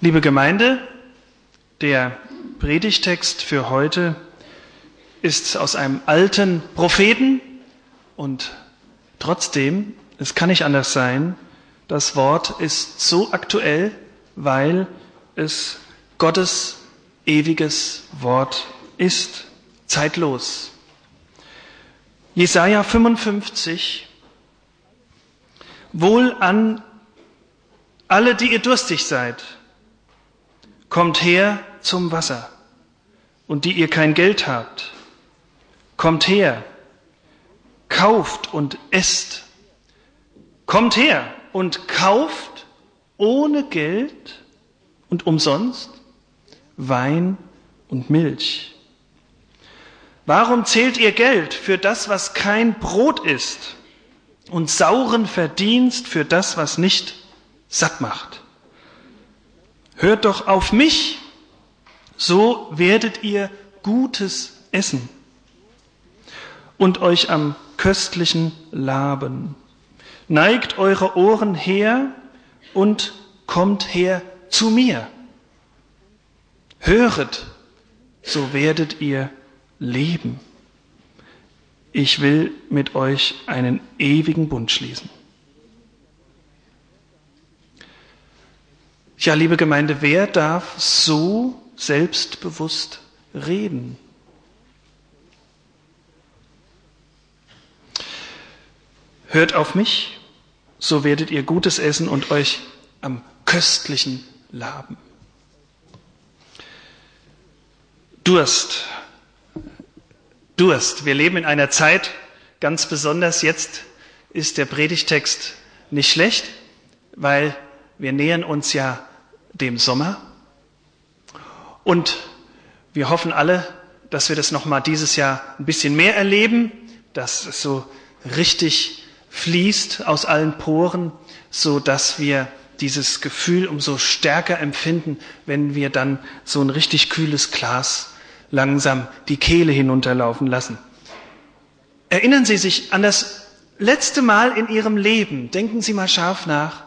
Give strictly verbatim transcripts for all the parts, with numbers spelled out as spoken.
Liebe Gemeinde, der Predigtext für heute ist aus einem alten Propheten und trotzdem, es kann nicht anders sein, das Wort ist so aktuell, weil es Gottes ewiges Wort ist, zeitlos. Jesaja fünfundfünfzig: Wohl an alle, die ihr durstig seid, kommt her zum Wasser, und die ihr kein Geld habt, kommt her, kauft und esst. Kommt her und kauft ohne Geld und umsonst Wein und Milch. Warum zählt ihr Geld für das, was kein Brot ist, und sauren Verdienst für das, was nicht satt macht? Hört doch auf mich, so werdet ihr Gutes essen und euch am Köstlichen laben. Neigt eure Ohren her und kommt her zu mir. Höret, so werdet ihr leben. Ich will mit euch einen ewigen Bund schließen. Ja, liebe Gemeinde, wer darf so selbstbewusst reden? Hört auf mich, so werdet ihr Gutes essen und euch am Köstlichen laben. Durst. Durst. Wir leben in einer Zeit, ganz besonders jetzt ist der Predigtext nicht schlecht, weil wir nähern uns ja dem Sommer und wir hoffen alle, dass wir das nochmal dieses Jahr ein bisschen mehr erleben, dass es so richtig fließt aus allen Poren, so dass wir dieses Gefühl umso stärker empfinden, wenn wir dann so ein richtig kühles Glas langsam die Kehle hinunterlaufen lassen. Erinnern Sie sich an das letzte Mal in Ihrem Leben, denken Sie mal scharf nach,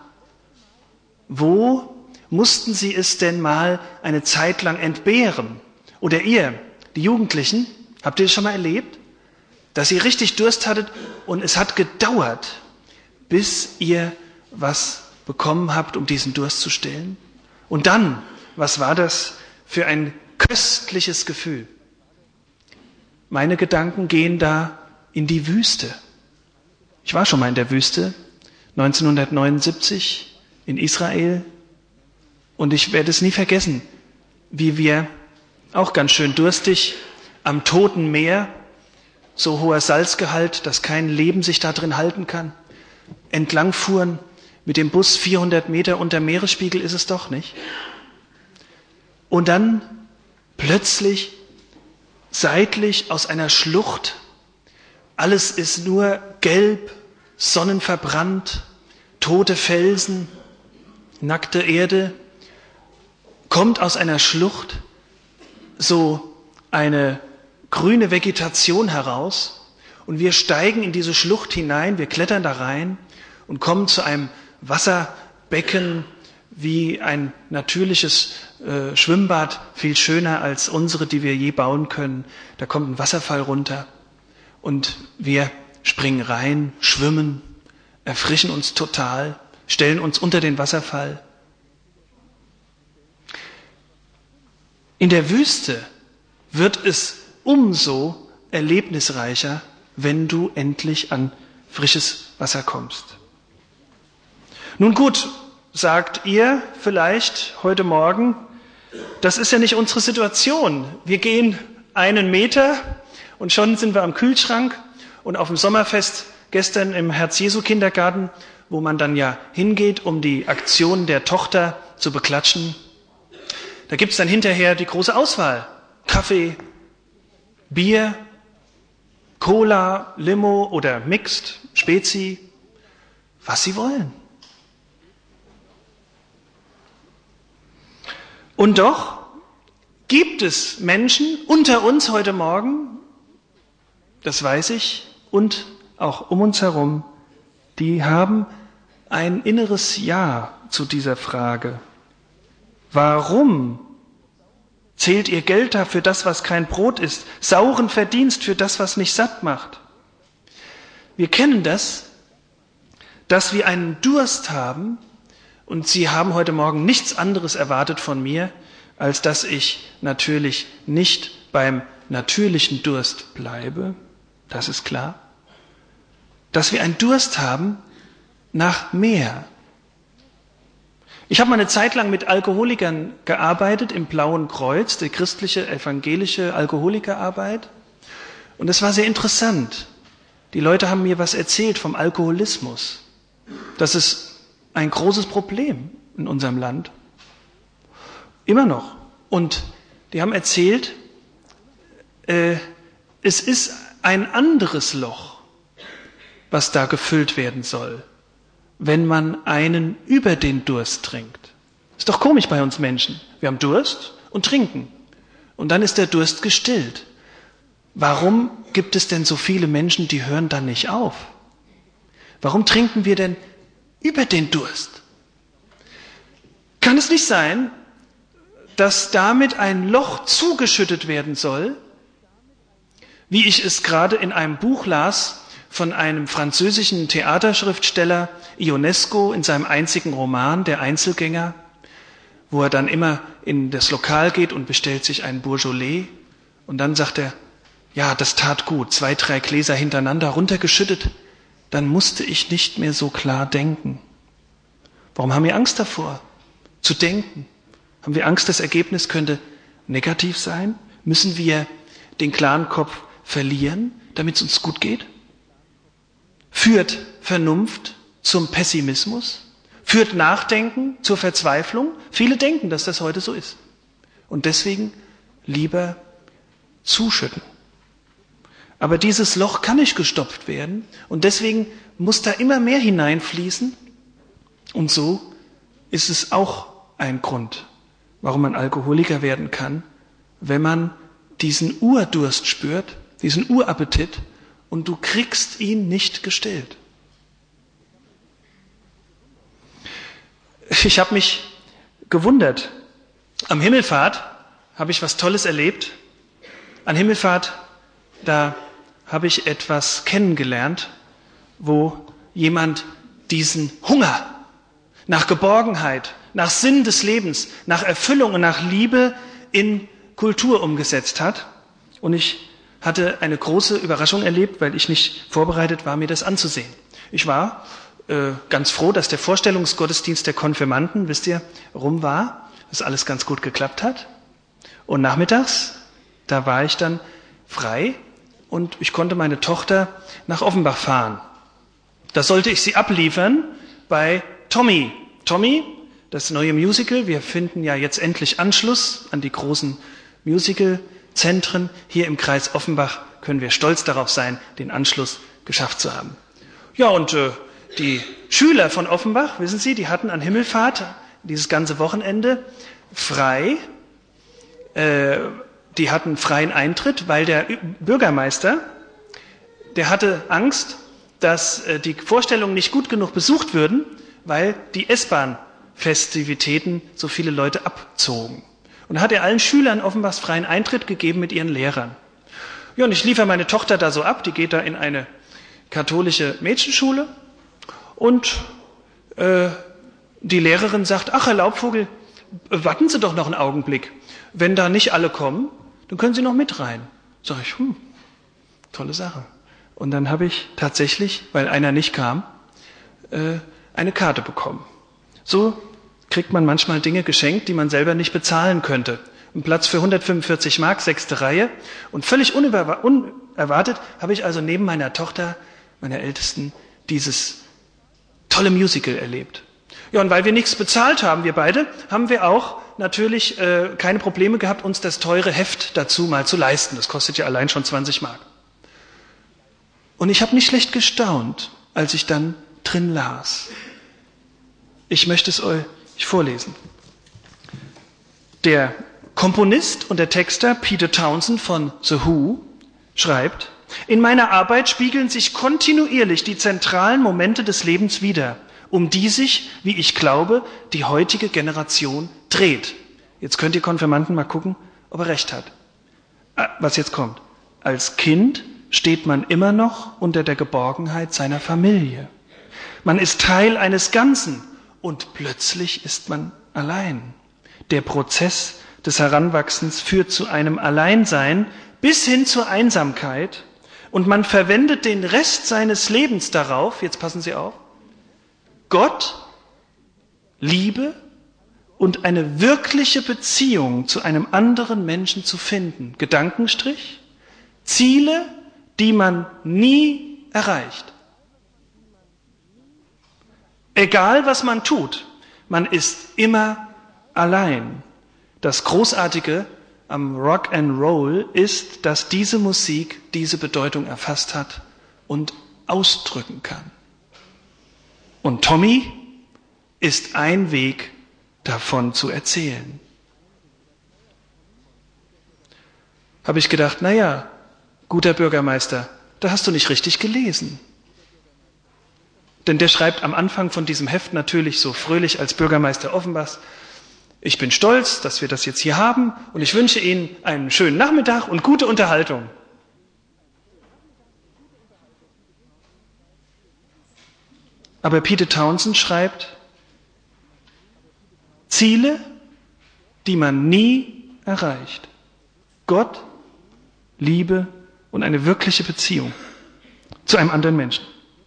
wo mussten Sie es denn mal eine Zeit lang entbehren? Oder ihr, die Jugendlichen, habt ihr das schon mal erlebt? Dass ihr richtig Durst hattet und es hat gedauert, bis ihr was bekommen habt, um diesen Durst zu stillen? Und dann, was war das für ein köstliches Gefühl? Meine Gedanken gehen da in die Wüste. Ich war schon mal in der Wüste, neunzehnhundertneunundsiebzig in Israel, und ich werde es nie vergessen, wie wir auch ganz schön durstig am Toten Meer, so hoher Salzgehalt, dass kein Leben sich da drin halten kann, entlang fuhren mit dem Bus vierhundert Meter unter Meeresspiegel ist es doch nicht. Und dann plötzlich seitlich aus einer Schlucht, alles ist nur gelb, sonnenverbrannt, tote Felsen, nackte Erde, kommt aus einer Schlucht so eine grüne Vegetation heraus und wir steigen in diese Schlucht hinein, wir klettern da rein und kommen zu einem Wasserbecken wie ein natürliches äh, Schwimmbad, viel schöner als unsere, die wir je bauen können. Da kommt ein Wasserfall runter und wir springen rein, schwimmen, erfrischen uns total, stellen uns unter den Wasserfall. In der Wüste wird es umso erlebnisreicher, wenn du endlich an frisches Wasser kommst. Nun gut, sagt ihr vielleicht heute Morgen, das ist ja nicht unsere Situation. Wir gehen einen Meter und schon sind wir am Kühlschrank und auf dem Sommerfest gestern im Herz-Jesu-Kindergarten, wo man dann ja hingeht, um die Aktion der Tochter zu beklatschen. Da gibt es dann hinterher die große Auswahl. Kaffee, Bier, Cola, Limo oder Mixed, Spezi, was Sie wollen. Und doch gibt es Menschen unter uns heute Morgen, das weiß ich, und auch um uns herum, die haben ein inneres Ja zu dieser Frage. Warum zählt ihr Geld da für das, was kein Brot ist, sauren Verdienst für das, was nicht satt macht? Wir kennen das, dass wir einen Durst haben, und Sie haben heute Morgen nichts anderes erwartet von mir, als dass ich natürlich nicht beim natürlichen Durst bleibe, das ist klar. Dass wir einen Durst haben nach mehr. Ich habe mal eine Zeit lang mit Alkoholikern gearbeitet im Blauen Kreuz, die christliche, evangelische Alkoholikerarbeit. Und es war sehr interessant. Die Leute haben mir was erzählt vom Alkoholismus. Das ist ein großes Problem in unserem Land. Immer noch. Und die haben erzählt, äh, es ist ein anderes Loch, was da gefüllt werden soll, wenn man einen über den Durst trinkt. Ist doch komisch bei uns Menschen. Wir haben Durst und trinken. Und dann ist der Durst gestillt. Warum gibt es denn so viele Menschen, die hören dann nicht auf? Warum trinken wir denn über den Durst? Kann es nicht sein, dass damit ein Loch zugeschüttet werden soll, wie ich es gerade in einem Buch las von einem französischen Theaterschriftsteller Ionesco in seinem einzigen Roman, Der Einzelgänger, wo er dann immer in das Lokal geht und bestellt sich einen Beaujolais und dann sagt er, ja, das tat gut, zwei, drei Gläser hintereinander runtergeschüttet, dann musste ich nicht mehr so klar denken. Warum haben wir Angst davor, zu denken? Haben wir Angst, das Ergebnis könnte negativ sein? Müssen wir den klaren Kopf verlieren, damit es uns gut geht? Führt Vernunft zum Pessimismus? Führt Nachdenken zur Verzweiflung? Viele denken, dass das heute so ist. Und deswegen lieber zuschütten. Aber dieses Loch kann nicht gestopft werden und deswegen muss da immer mehr hineinfließen. Und so ist es auch ein Grund, warum man Alkoholiker werden kann, wenn man diesen Urdurst spürt, diesen Urappetit, und du kriegst ihn nicht gestillt. Ich habe mich gewundert. Am Himmelfahrt habe ich was Tolles erlebt. An Himmelfahrt, da habe ich etwas kennengelernt, wo jemand diesen Hunger nach Geborgenheit, nach Sinn des Lebens, nach Erfüllung und nach Liebe in Kultur umgesetzt hat. Und ich hatte eine große Überraschung erlebt, weil ich nicht vorbereitet war, mir das anzusehen. Ich war äh, ganz froh, dass der Vorstellungsgottesdienst der Konfirmanden, wisst ihr, rum war, dass alles ganz gut geklappt hat. Und nachmittags, da war ich dann frei und ich konnte meine Tochter nach Offenbach fahren. Da sollte ich sie abliefern bei Tommy. Tommy, das neue Musical, wir finden ja jetzt endlich Anschluss an die großen Musical-Zentren. Hier im Kreis Offenbach können wir stolz darauf sein, den Anschluss geschafft zu haben. Ja, und äh, die Schüler von Offenbach, wissen Sie, die hatten an Himmelfahrt dieses ganze Wochenende frei. Äh, die hatten freien Eintritt, weil der Bürgermeister, der hatte Angst, dass äh, die Vorstellungen nicht gut genug besucht würden, weil die S-Bahn-Festivitäten so viele Leute abzogen. Und da hat er allen Schülern Offenbachs freien Eintritt gegeben mit ihren Lehrern. Ja, und ich liefere meine Tochter da so ab, die geht da in eine katholische Mädchenschule und äh, die Lehrerin sagt, ach Herr Laubvogel, warten Sie doch noch einen Augenblick. Wenn da nicht alle kommen, dann können Sie noch mit rein. Sag ich, hm, tolle Sache. Und dann habe ich tatsächlich, weil einer nicht kam, äh, eine Karte bekommen. So kriegt man manchmal Dinge geschenkt, die man selber nicht bezahlen könnte. Ein Platz für hundertfünfundvierzig Mark, sechste Reihe. Und völlig unerwartet habe ich also neben meiner Tochter, meiner Ältesten, dieses tolle Musical erlebt. Ja, und weil wir nichts bezahlt haben, wir beide, haben wir auch natürlich äh, keine Probleme gehabt, uns das teure Heft dazu mal zu leisten. Das kostet ja allein schon zwanzig Mark. Und ich habe nicht schlecht gestaunt, als ich dann drin las. Ich möchte es euch vorlesen. Der Komponist und der Texter Peter Townsend von The Who schreibt, in meiner Arbeit spiegeln sich kontinuierlich die zentralen Momente des Lebens wider, um die sich, wie ich glaube, die heutige Generation dreht. Jetzt könnt ihr Konfirmanden mal gucken, ob er recht hat. Was jetzt kommt. Als Kind steht man immer noch unter der Geborgenheit seiner Familie. Man ist Teil eines Ganzen und plötzlich ist man allein. Der Prozess des Heranwachsens führt zu einem Alleinsein bis hin zur Einsamkeit und man verwendet den Rest seines Lebens darauf, jetzt passen Sie auf, Gott, Liebe und eine wirkliche Beziehung zu einem anderen Menschen zu finden. Gedankenstrich, Ziele, die man nie erreicht. Egal, was man tut, man ist immer allein. Das Großartige am Rock and Roll ist, dass diese Musik diese Bedeutung erfasst hat und ausdrücken kann. Und Tommy ist ein Weg, davon zu erzählen. Habe ich gedacht, naja, guter Bürgermeister, da hast du nicht richtig gelesen. Denn der schreibt am Anfang von diesem Heft natürlich so fröhlich als Bürgermeister Offenbachs: Ich bin stolz, dass wir das jetzt hier haben und ich wünsche Ihnen einen schönen Nachmittag und gute Unterhaltung. Aber Peter Townsend schreibt: Ziele, die man nie erreicht. Gott, Liebe und eine wirkliche Beziehung zu einem anderen Menschen.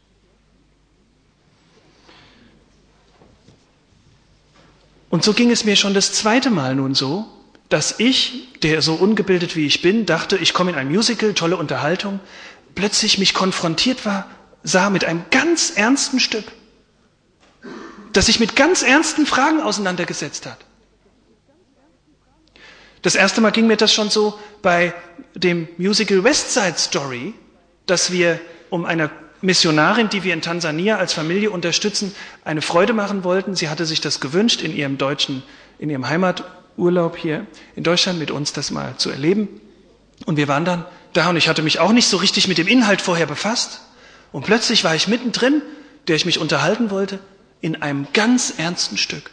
Und so ging es mir schon das zweite Mal nun so, dass ich, der so ungebildet wie ich bin, dachte, ich komme in ein Musical, tolle Unterhaltung, plötzlich mich konfrontiert war, sah mit einem ganz ernsten Stück, das sich mit ganz ernsten Fragen auseinandergesetzt hat. Das erste Mal ging mir das schon so bei dem Musical West Side Story, dass wir um einer Missionarin, die wir in Tansania als Familie unterstützen, eine Freude machen wollten. Sie hatte sich das gewünscht, in ihrem deutschen, in ihrem Heimaturlaub hier in Deutschland mit uns das mal zu erleben. Und wir waren dann da und ich hatte mich auch nicht so richtig mit dem Inhalt vorher befasst. Und plötzlich war ich mittendrin, der ich mich unterhalten wollte, in einem ganz ernsten Stück.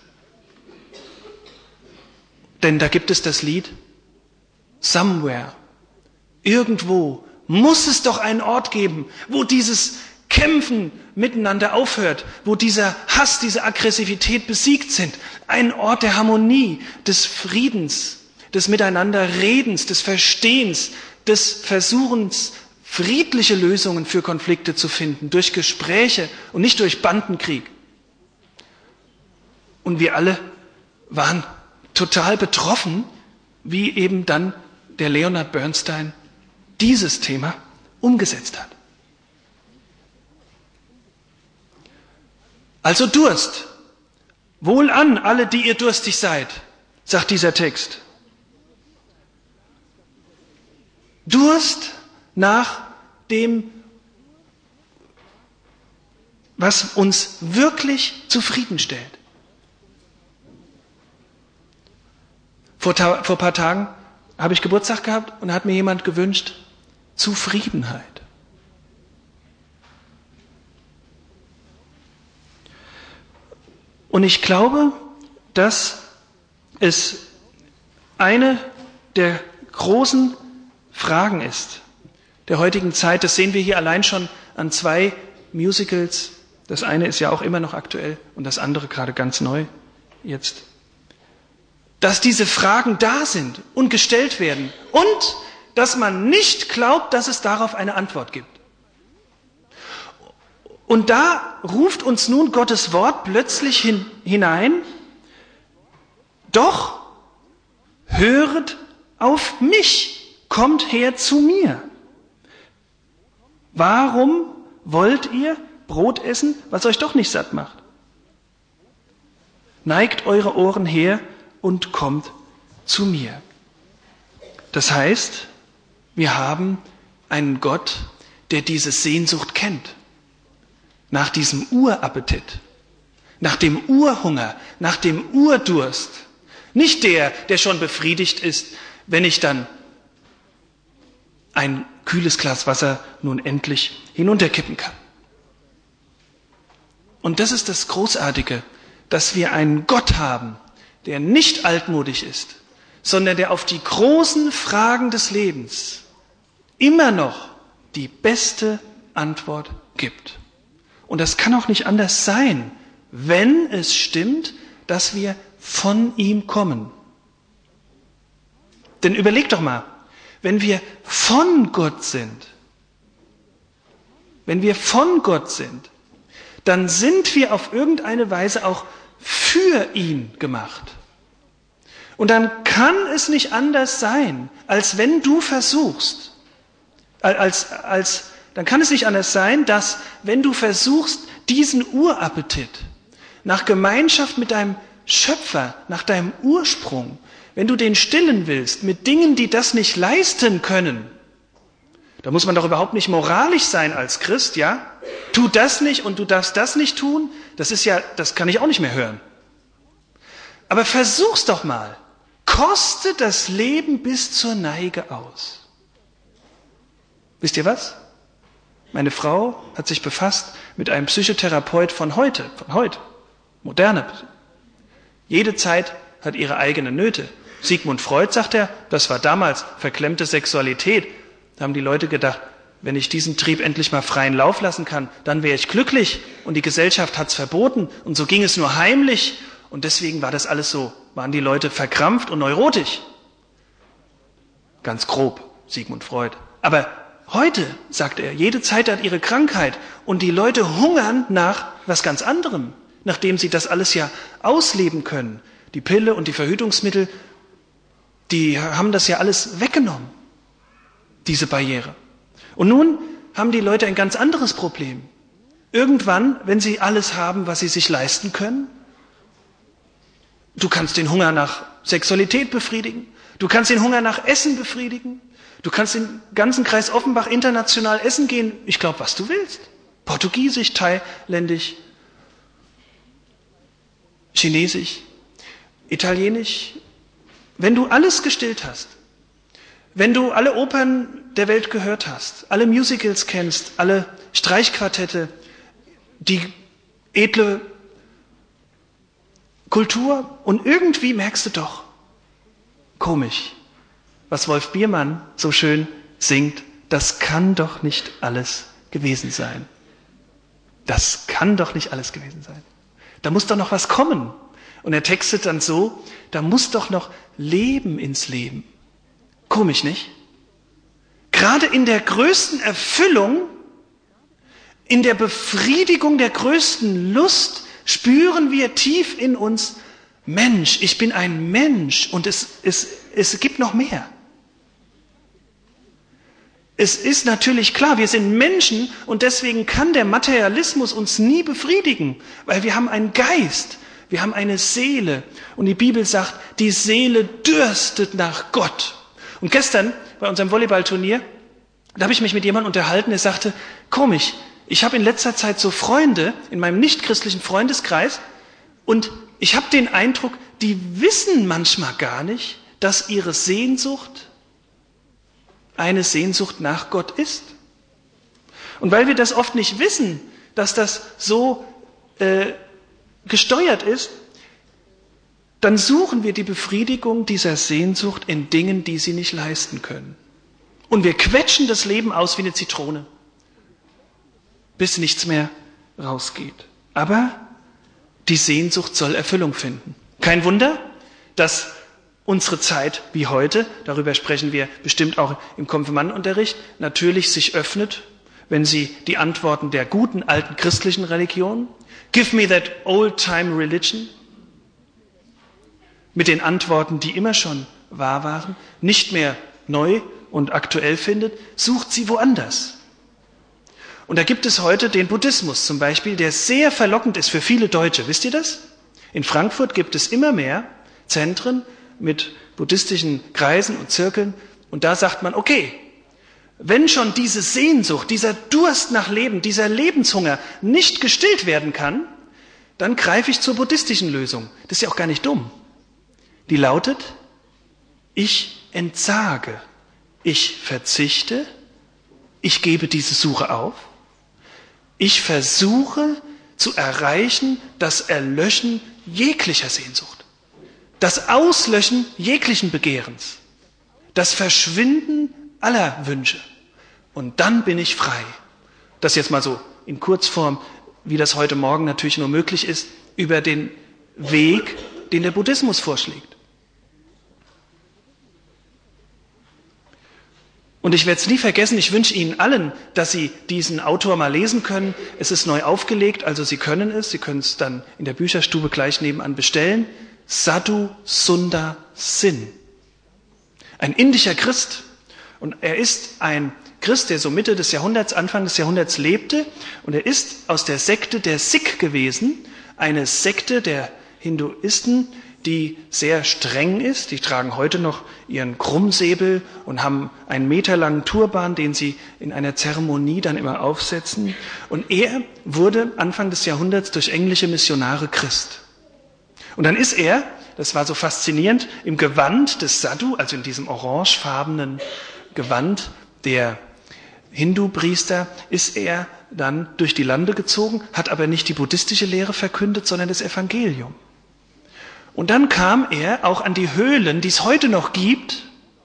Denn da gibt es das Lied Somewhere. Irgendwo muss es doch einen Ort geben, wo dieses Kämpfen miteinander aufhört, wo dieser Hass, diese Aggressivität besiegt sind. Ein Ort der Harmonie, des Friedens, des Miteinanderredens, des Verstehens, des Versuchens, friedliche Lösungen für Konflikte zu finden, durch Gespräche und nicht durch Bandenkrieg. Und wir alle waren total betroffen, wie eben dann der Leonard Bernstein dieses Thema umgesetzt hat. Also Durst. Wohlan, alle, die ihr durstig seid, sagt dieser Text. Durst nach dem, was uns wirklich zufriedenstellt. Vor, ta- vor ein paar Tagen habe ich Geburtstag gehabt und hat mir jemand gewünscht, Zufriedenheit. Und ich glaube, dass es eine der großen Fragen ist der heutigen Zeit. Das sehen wir hier allein schon an zwei Musicals. Das eine ist ja auch immer noch aktuell und das andere gerade ganz neu jetzt. Dass diese Fragen da sind und gestellt werden und dass man nicht glaubt, dass es darauf eine Antwort gibt. Und da ruft uns nun Gottes Wort plötzlich hin, hinein, doch höret auf mich, kommt her zu mir. Warum wollt ihr Brot essen, was euch doch nicht satt macht? Neigt eure Ohren her und kommt zu mir. Das heißt, wir haben einen Gott, der diese Sehnsucht kennt. Nach diesem Urappetit, nach dem Urhunger, nach dem Urdurst. Nicht der, der schon befriedigt ist, wenn ich dann ein kühles Glas Wasser nun endlich hinunterkippen kann. Und das ist das Großartige, dass wir einen Gott haben, der nicht altmodisch ist, sondern der auf die großen Fragen des Lebens immer noch die beste Antwort gibt. Und das kann auch nicht anders sein, wenn es stimmt, dass wir von ihm kommen. Denn überleg doch mal, wenn wir von Gott sind, wenn wir von Gott sind, dann sind wir auf irgendeine Weise auch für ihn gemacht. Und dann kann es nicht anders sein, als wenn du versuchst, als, als, dann kann es nicht anders sein, dass wenn du versuchst, diesen Urappetit nach Gemeinschaft mit deinem Schöpfer, nach deinem Ursprung, wenn du den stillen willst mit Dingen, die das nicht leisten können, da muss man doch überhaupt nicht moralisch sein als Christ, ja? Tu das nicht und du darfst das nicht tun, das ist ja, das kann ich auch nicht mehr hören. Aber versuch's doch mal. Koste das Leben bis zur Neige aus. Wisst ihr was? Meine Frau hat sich befasst mit einem Psychotherapeut von heute, von heute, moderne. Jede Zeit hat ihre eigenen Nöte. Sigmund Freud sagt er, das war damals verklemmte Sexualität. Da haben die Leute gedacht, wenn ich diesen Trieb endlich mal freien Lauf lassen kann, dann wäre ich glücklich. Und die Gesellschaft hat es verboten und so ging es nur heimlich. Und deswegen war das alles so, waren die Leute verkrampft und neurotisch. Ganz grob, Sigmund Freud. Aber heute, sagt er, jede Zeit hat ihre Krankheit und die Leute hungern nach was ganz anderem, nachdem sie das alles ja ausleben können. Die Pille und die Verhütungsmittel, die haben das ja alles weggenommen, diese Barriere. Und nun haben die Leute ein ganz anderes Problem. Irgendwann, wenn sie alles haben, was sie sich leisten können, du kannst den Hunger nach Sexualität befriedigen, du kannst den Hunger nach Essen befriedigen, du kannst den ganzen Kreis Offenbach international essen gehen, ich glaube, was du willst. Portugiesisch, thailändisch, chinesisch, italienisch. Wenn du alles gestillt hast, wenn du alle Opern der Welt gehört hast, alle Musicals kennst, alle Streichquartette, die edle Kultur und irgendwie merkst du doch, komisch, was Wolf Biermann so schön singt, das kann doch nicht alles gewesen sein. Das kann doch nicht alles gewesen sein. Da muss doch noch was kommen. Und er textet dann so, da muss doch noch Leben ins Leben. Komisch, nicht? Gerade in der größten Erfüllung, in der Befriedigung der größten Lust, spüren wir tief in uns, Mensch, ich bin ein Mensch und es, es, es gibt noch mehr. Es ist natürlich klar, wir sind Menschen und deswegen kann der Materialismus uns nie befriedigen, weil wir haben einen Geist, wir haben eine Seele und die Bibel sagt, die Seele dürstet nach Gott. Und gestern bei unserem Volleyballturnier, da habe ich mich mit jemandem unterhalten, der sagte, komisch, ich habe in letzter Zeit so Freunde in meinem nichtchristlichen Freundeskreis und ich habe den Eindruck, die wissen manchmal gar nicht, dass ihre Sehnsucht eine Sehnsucht nach Gott ist. Und weil wir das oft nicht wissen, dass das so äh, gesteuert ist, dann suchen wir die Befriedigung dieser Sehnsucht in Dingen, die sie nicht leisten können. Und wir quetschen das Leben aus wie eine Zitrone, bis nichts mehr rausgeht. Aber die Sehnsucht soll Erfüllung finden. Kein Wunder, dass unsere Zeit wie heute, darüber sprechen wir bestimmt auch im Konfirmandenunterricht, natürlich sich öffnet, wenn sie die Antworten der guten alten christlichen Religion, give me that old-time religion, mit den Antworten, die immer schon wahr waren, nicht mehr neu und aktuell findet, sucht sie woanders. Und da gibt es heute den Buddhismus zum Beispiel, der sehr verlockend ist für viele Deutsche. Wisst ihr das? In Frankfurt gibt es immer mehr Zentren mit buddhistischen Kreisen und Zirkeln. Und da sagt man, okay, wenn schon diese Sehnsucht, dieser Durst nach Leben, dieser Lebenshunger nicht gestillt werden kann, dann greife ich zur buddhistischen Lösung. Das ist ja auch gar nicht dumm. Die lautet, ich entsage, ich verzichte, ich gebe diese Suche auf, ich versuche zu erreichen das Erlöschen jeglicher Sehnsucht. das Auslöschen jeglichen Begehrens, das Verschwinden aller Wünsche. Und dann bin ich frei. Das jetzt mal so in Kurzform, wie das heute Morgen natürlich nur möglich ist, über den Weg, den der Buddhismus vorschlägt. Und ich werde es nie vergessen, ich wünsche Ihnen allen, dass Sie diesen Autor mal lesen können. Es ist neu aufgelegt, also Sie können es, Sie können es dann in der Bücherstube gleich nebenan bestellen. Sadhu Sundar Sin. Ein indischer Christ. Und er ist ein Christ, der so Mitte des Jahrhunderts, Anfang des Jahrhunderts lebte. Und er ist aus der Sekte der Sikh gewesen, eine Sekte der Hinduisten, die sehr streng ist. Die tragen heute noch ihren Krummsäbel und haben einen meterlangen Turban, den sie in einer Zeremonie dann immer aufsetzen. Und er wurde Anfang des Jahrhunderts durch englische Missionare Christ. Und dann ist er, das war so faszinierend, im Gewand des Sadhu, also in diesem orangefarbenen Gewand der Hindu-Priester, ist er dann durch die Lande gezogen, hat aber nicht die buddhistische Lehre verkündet, sondern das Evangelium. Und dann kam er auch an die Höhlen, die es heute noch gibt,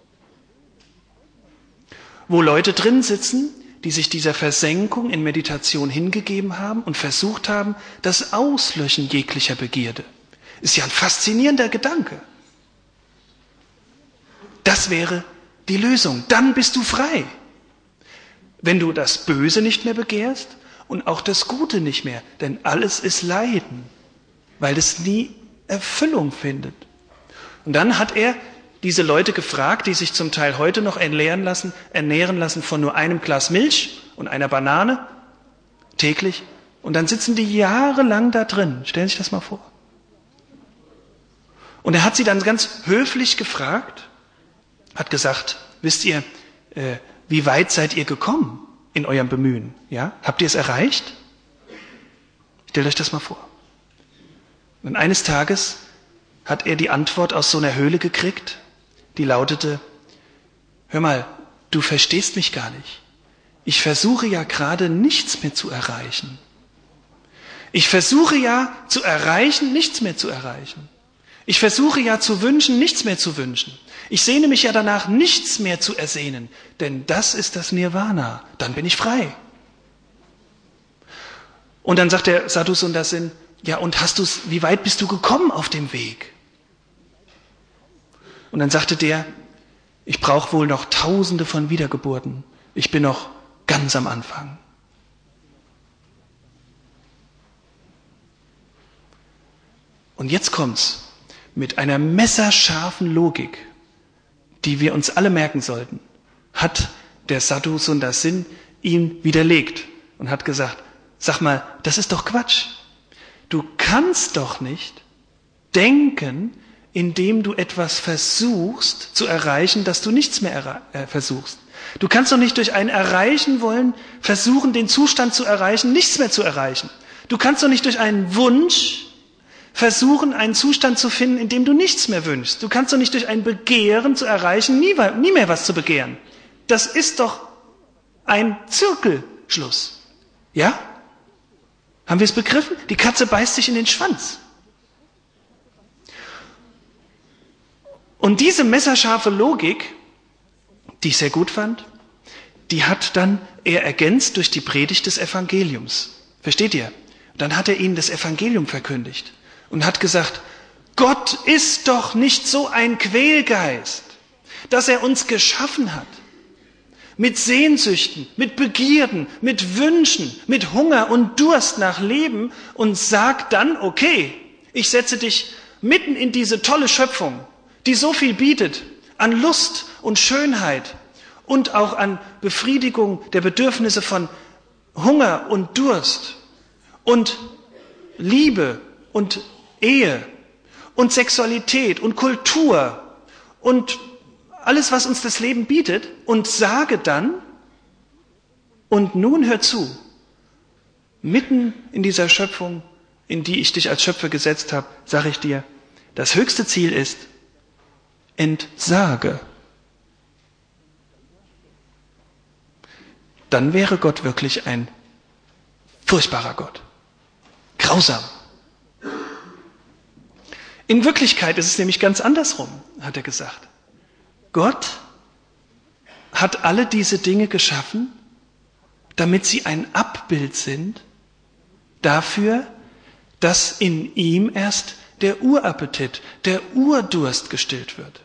wo Leute drin sitzen, die sich dieser Versenkung in Meditation hingegeben haben und versucht haben, das Auslöschen jeglicher Begierde. Ist ja ein faszinierender Gedanke. Das wäre die Lösung. Dann bist du frei. Wenn du das Böse nicht mehr begehrst und auch das Gute nicht mehr. Denn alles ist Leiden, weil es nie Erfüllung findet. Und dann hat er diese Leute gefragt, die sich zum Teil heute noch ernähren lassen, ernähren lassen von nur einem Glas Milch und einer Banane täglich. Und dann sitzen die jahrelang da drin. Stellen Sie sich das mal vor. Und er hat sie dann ganz höflich gefragt, hat gesagt, wisst ihr, äh, wie weit seid ihr gekommen in eurem Bemühen? Ja? Habt ihr es erreicht? Stellt euch das mal vor. Und eines Tages hat er die Antwort aus so einer Höhle gekriegt, die lautete, hör mal, du verstehst mich gar nicht. Ich versuche ja gerade nichts mehr zu erreichen. Ich versuche ja zu erreichen, nichts mehr zu erreichen. Ich versuche ja zu wünschen, nichts mehr zu wünschen. Ich sehne mich ja danach, nichts mehr zu ersehnen, denn das ist das Nirvana. Dann bin ich frei. Und dann sagt der Sadhu Sundar Sin, ja, und hast du's, wie weit bist du gekommen auf dem Weg? Und dann sagte der, ich brauche wohl noch Tausende von Wiedergeburten. Ich bin noch ganz am Anfang. Und jetzt kommt's mit einer messerscharfen Logik, die wir uns alle merken sollten, hat der Sadhu Sundar Sin ihn widerlegt und hat gesagt, sag mal, das ist doch Quatsch. Du kannst doch nicht denken, indem du etwas versuchst zu erreichen, dass du nichts mehr äh, versuchst. Du kannst doch nicht durch ein Erreichen wollen, versuchen, den Zustand zu erreichen, nichts mehr zu erreichen. Du kannst doch nicht durch einen Wunsch versuchen, einen Zustand zu finden, in dem du nichts mehr wünschst. Du kannst doch nicht durch ein Begehren zu erreichen, nie, nie mehr was zu begehren. Das ist doch ein Zirkelschluss. Ja? Haben wir es begriffen? Die Katze beißt sich in den Schwanz. Und diese messerscharfe Logik, die ich sehr gut fand, die hat dann er ergänzt durch die Predigt des Evangeliums. Versteht ihr? Dann hat er ihnen das Evangelium verkündigt und hat gesagt, Gott ist doch nicht so ein Quälgeist, dass er uns geschaffen hat. Mit Sehnsüchten, mit Begierden, mit Wünschen, mit Hunger und Durst nach Leben und sagt dann, okay, ich setze dich mitten in diese tolle Schöpfung, die so viel bietet an Lust und Schönheit und auch an Befriedigung der Bedürfnisse von Hunger und Durst und Liebe und Ehe und Sexualität und Kultur und alles, was uns das Leben bietet, und sage dann, und nun hör zu, mitten in dieser Schöpfung, in die ich dich als Schöpfer gesetzt habe, sage ich dir, das höchste Ziel ist, entsage. Dann wäre Gott wirklich ein furchtbarer Gott. Grausam. In Wirklichkeit ist es nämlich ganz andersrum, hat er gesagt. Gott hat alle diese Dinge geschaffen, damit sie ein Abbild sind dafür, dass in ihm erst der Urappetit, der Urdurst gestillt wird.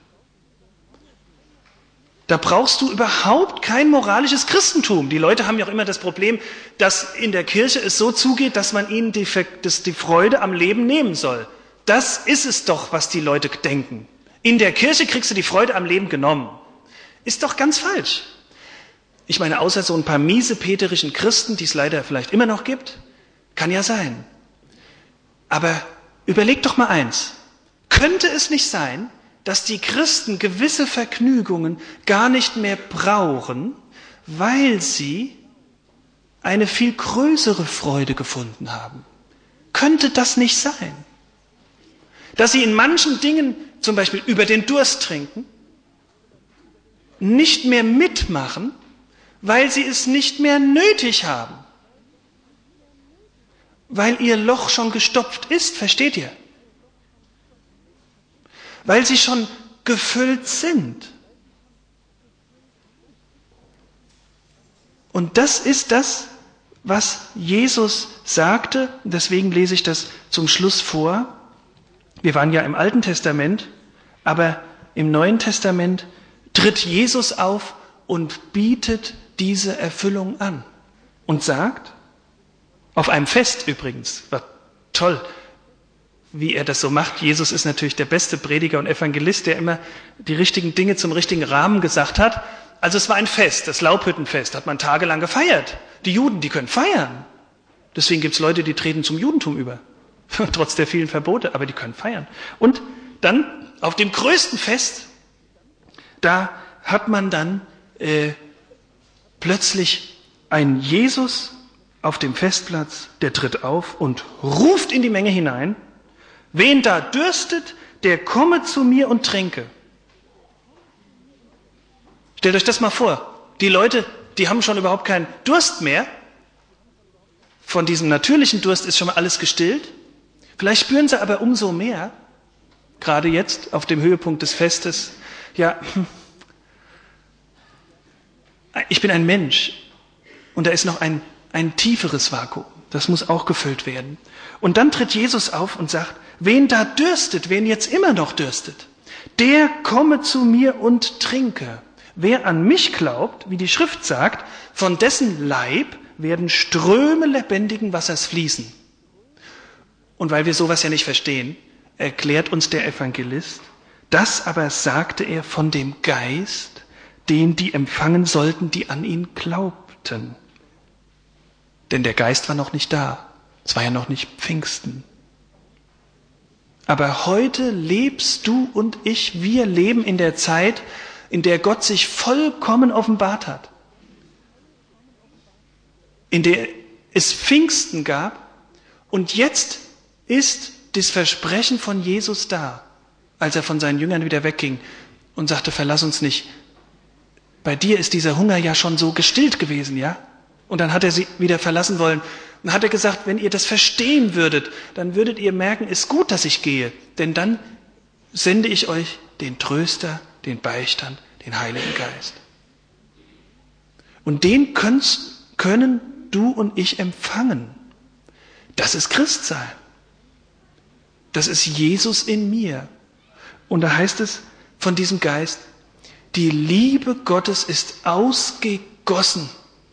Da brauchst du überhaupt kein moralisches Christentum. Die Leute haben ja auch immer das Problem, dass in der Kirche es so zugeht, dass man ihnen die, das, die Freude am Leben nehmen soll. Das ist es doch, was die Leute denken. In der Kirche kriegst du die Freude am Leben genommen. Ist doch ganz falsch. Ich meine, außer so ein paar miesepeterischen Christen, die es leider vielleicht immer noch gibt, kann ja sein. Aber überleg doch mal eins. Könnte es nicht sein, dass die Christen gewisse Vergnügungen gar nicht mehr brauchen, weil sie eine viel größere Freude gefunden haben? Könnte das nicht sein? Dass sie in manchen Dingen, zum Beispiel über den Durst trinken, nicht mehr mitmachen, weil sie es nicht mehr nötig haben. Weil ihr Loch schon gestopft ist, versteht ihr? Weil sie schon gefüllt sind. Und das ist das, was Jesus sagte. Deswegen lese ich das zum Schluss vor. Wir waren ja im Alten Testament, aber im Neuen Testament tritt Jesus auf und bietet diese Erfüllung an. Und sagt, auf einem Fest übrigens, war toll, wie er das so macht. Jesus ist natürlich der beste Prediger und Evangelist, der immer die richtigen Dinge zum richtigen Rahmen gesagt hat. Also es war ein Fest, das Laubhüttenfest, hat man tagelang gefeiert. Die Juden, die können feiern. Deswegen gibt es Leute, die treten zum Judentum über, trotz der vielen Verbote, aber die können feiern. Und dann auf dem größten Fest, da hat man dann äh, plötzlich einen Jesus auf dem Festplatz, der tritt auf und ruft in die Menge hinein, wen da dürstet, der komme zu mir und trinke. Stellt euch das mal vor. Die Leute, die haben schon überhaupt keinen Durst mehr. Von diesem natürlichen Durst ist schon mal alles gestillt. Vielleicht spüren sie aber umso mehr, gerade jetzt auf dem Höhepunkt des Festes, ja, ich bin ein Mensch und da ist noch ein, ein tieferes Vakuum. Das muss auch gefüllt werden. Und dann tritt Jesus auf und sagt, wen da dürstet, wen jetzt immer noch dürstet, der komme zu mir und trinke. Wer an mich glaubt, wie die Schrift sagt, von dessen Leib werden Ströme lebendigen Wassers fließen. Und weil wir sowas ja nicht verstehen, erklärt uns der Evangelist, das aber sagte er von dem Geist, den die empfangen sollten, die an ihn glaubten. Denn der Geist war noch nicht da. Es war ja noch nicht Pfingsten. Aber heute lebst du und ich, wir leben in der Zeit, in der Gott sich vollkommen offenbart hat. In der es Pfingsten gab und jetzt ist das Versprechen von Jesus da, als er von seinen Jüngern wieder wegging und sagte, verlass uns nicht. Bei dir ist dieser Hunger ja schon so gestillt gewesen, ja? Und dann hat er sie wieder verlassen wollen. Und hat er gesagt, wenn ihr das verstehen würdet, dann würdet ihr merken, es ist gut, dass ich gehe. Denn dann sende ich euch den Tröster, den Beistand, den Heiligen Geist. Und den können du und ich empfangen. Das ist Christsein. Das ist Jesus in mir. Und da heißt es von diesem Geist, die Liebe Gottes ist ausgegossen.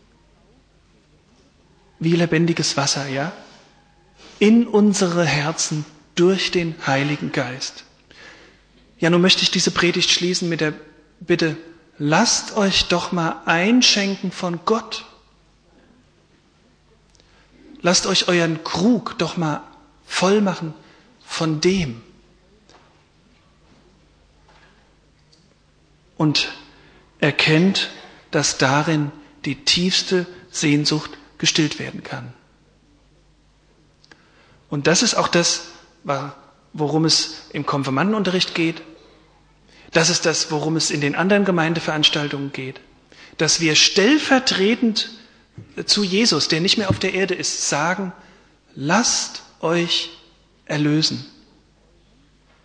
Wie lebendiges Wasser, ja? In unsere Herzen durch den Heiligen Geist. Ja, nun möchte ich diese Predigt schließen mit der Bitte, lasst euch doch mal einschenken von Gott. Lasst euch euren Krug doch mal voll machen von dem. Und erkennt, dass darin die tiefste Sehnsucht gestillt werden kann. Und das ist auch das, worum es im Konfirmandenunterricht geht. Das ist das, worum es in den anderen Gemeindeveranstaltungen geht. Dass wir stellvertretend zu Jesus, der nicht mehr auf der Erde ist, sagen, lasst euch erlösen.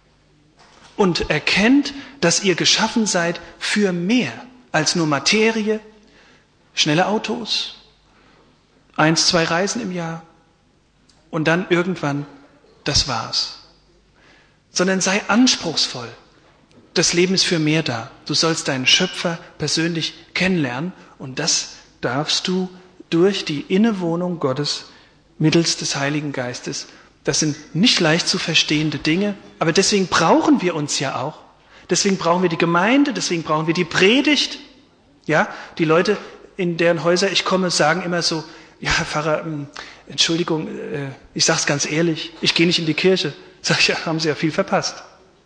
und erkennt, dass ihr geschaffen seid für mehr als nur Materie, schnelle Autos, eins, zwei Reisen im Jahr und dann irgendwann, das war's. Sondern sei anspruchsvoll. Das Leben ist für mehr da. Du sollst deinen Schöpfer persönlich kennenlernen und das darfst du durch die Innewohnung Gottes mittels des Heiligen Geistes. Das sind nicht leicht zu verstehende Dinge, aber deswegen brauchen wir uns ja auch. Deswegen brauchen wir die Gemeinde, deswegen brauchen wir die Predigt. Ja, die Leute, in deren Häuser ich komme, sagen immer so, ja, Herr Pfarrer, Entschuldigung, ich sage es ganz ehrlich, ich gehe nicht in die Kirche. Sag ich, ja, haben Sie ja viel verpasst.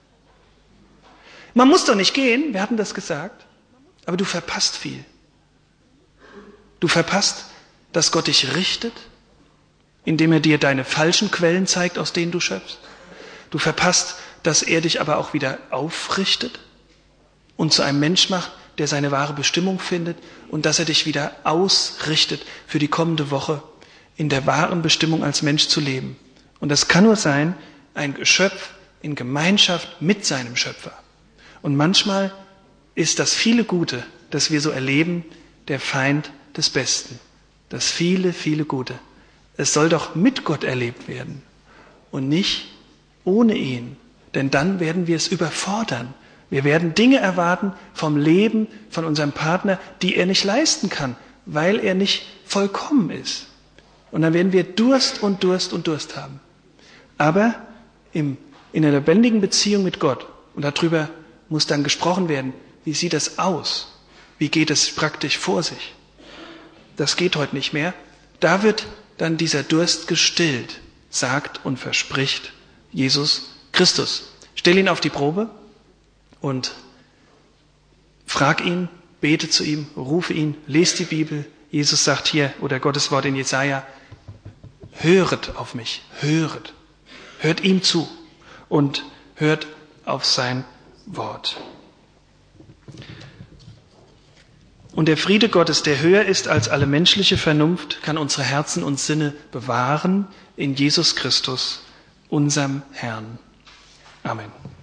Man muss doch nicht gehen, wir hatten das gesagt, aber du verpasst viel. Du verpasst, dass Gott dich richtet, indem er dir deine falschen Quellen zeigt, aus denen du schöpfst. Du verpasst, dass er dich aber auch wieder aufrichtet und zu einem Mensch macht, der seine wahre Bestimmung findet und dass er dich wieder ausrichtet für die kommende Woche in der wahren Bestimmung als Mensch zu leben. Und das kann nur sein, ein Geschöpf in Gemeinschaft mit seinem Schöpfer. Und manchmal ist das viele Gute, das wir so erleben, der Feind des Besten. Das viele, viele Gute. Es soll doch mit Gott erlebt werden und nicht ohne ihn. Denn dann werden wir es überfordern. Wir werden Dinge erwarten vom Leben, von unserem Partner, die er nicht leisten kann, weil er nicht vollkommen ist. Und dann werden wir Durst und Durst und Durst haben. Aber im, in einer lebendigen Beziehung mit Gott, und darüber muss dann gesprochen werden, wie sieht das aus? Wie geht es praktisch vor sich? Das geht heute nicht mehr. Da wird dann dieser Durst gestillt, sagt und verspricht Jesus Christus. Stell ihn auf die Probe und frag ihn, bete zu ihm, rufe ihn, lest die Bibel. Jesus sagt hier, oder Gottes Wort in Jesaja, höret auf mich, höret. Hört ihm zu und hört auf sein Wort. Und der Friede Gottes, der höher ist als alle menschliche Vernunft, kann unsere Herzen und Sinne bewahren in Jesus Christus, unserem Herrn. Amen.